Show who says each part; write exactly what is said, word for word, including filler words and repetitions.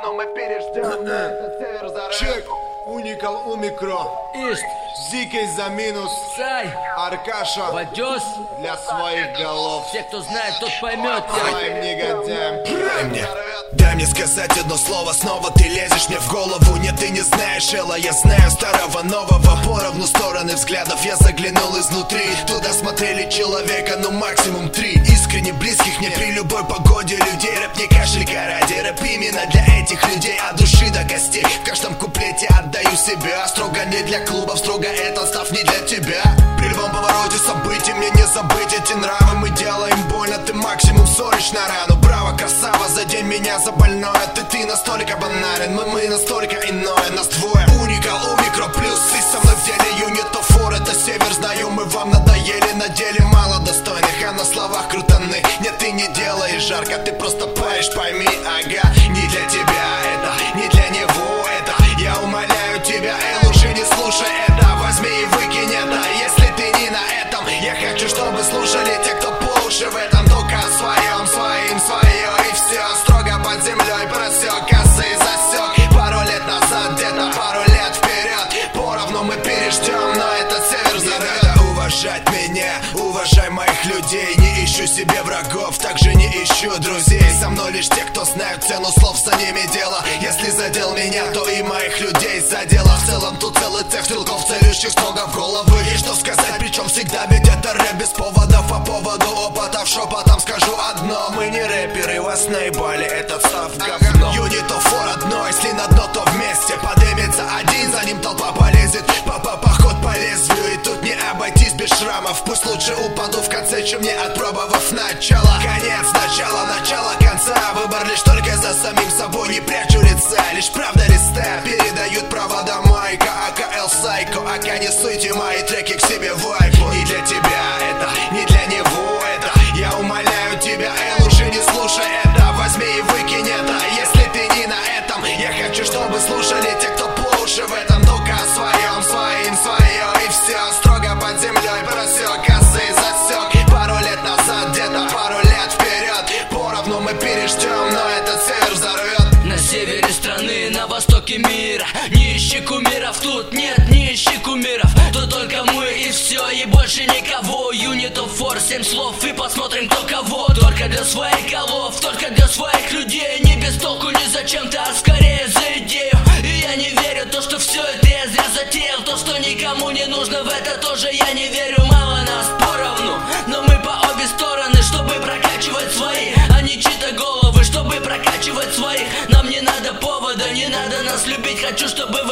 Speaker 1: но мы переждем. Этот север взорвет.
Speaker 2: Чек, Уникал у микро.
Speaker 3: Ист,
Speaker 2: Зикей за минус.
Speaker 3: Сай,
Speaker 2: Аркаша
Speaker 3: Вадёс.
Speaker 2: для своих голов.
Speaker 3: Все, кто знает, тот поймет.
Speaker 2: Своим негодяем.
Speaker 4: Дай мне, дай мне сказать одно слово. Снова ты лезешь мне в голову. Нет, ты не знаешь Элла, я знаю старого нового. Поровну стороны взглядов я заглянул изнутри. Туда смотрели человека, ну максимум три. Искренне близких мне при любой погоде людей. Рэп не кашелька ради, рэп именно для этих людей. От души до костей, в каждом куплете отдаю себя. Строго не для клубов, строго этот став не для тебя. При любом повороте событий мне не забыть эти нравы. Мы делаем больно, ты максимум ссоришь на рану. Браво, красава, задень меня за больное. Ты, ты настолько банален, мы, мы настолько иное. Нас двое, Уникал, у микро плюс. Ты со мной в деле, юнит фор, это север. Знаю, мы вам надоели, на деле мало достойных, а на словах крутаны. Нет, ты не делаешь жарко, ты просто паришь, пойми, ага. Не для тебя это, не для него это. Я умоляю тебя, эй, лучше не слушай это. Возьми и выкинь это, если ты не на этом. Я хочу, чтобы слушали те, кто по уши в этом. Только о своем, своим, свое и все. Строго под землей просек, косы засек. Пару лет назад, где-то пару лет вперед. Поровну мы переждем, но этот север взорвет. Не надо уважать меня, уважай моих людей. Не ищу себе врагов, также не ищу друзей. Со мной лишь те, кто знают цену слов, за ними дело. Если задел меня, то и моих людей задело. В целом тут целый цех стрелков, целющих строго в головы. И что сказать, причем всегда, ведь это рэп без поводов. По поводу опытов шепотом скажу одно. Мы не рэперы, вас наебали, этот став говно. Юнитов фор одно, если на дно, то вместе. Подымется один, за ним толпа полезет. Папа поход по лезвию, и тут не обойтись без шрамов. Пусть лучше упаду в конце, чем не отпробовав начало. Конец, начало, начало конца. Выбор лишь только за самим собой. Не прячу лица, лишь правда листа. Передают провода майка, АКЛ Сайко. Ака не суйте мои треки к себе в айпу. Не для тебя это, не для него это. Я умоляю тебя, эй, лучше не слушай это. Возьми и выкинь это, если ты не на этом. Я хочу, чтобы слушали те, кто по уши в этом. Только о своем, своим, свое и все. Строго под землей просек, косы засек. Пару лет назад, где-то пару лет вперед. Поровну мы переждем, но этот север взорвет.
Speaker 3: На севере страны, на востоке мира. Не ищи кумиров, тут нет, не ищи кумиров. Тут только мы и все, и больше никого. Юнитов фор, семь слов и посмотрим кто кого. Только для своих голов, только для своих людей. Не без толку, ни зачем-то, а скорее за идею. И я не верю в то, что все это я зря затеял. То, что никому не нужно, в это тоже я не верю. Мало нас поровну, но мы по обе стороны, чтобы прокачивать свои, а не чьи-то головы, чтобы прокачивать своих. Нам не надо повода, не надо нас любить. Хочу, чтобы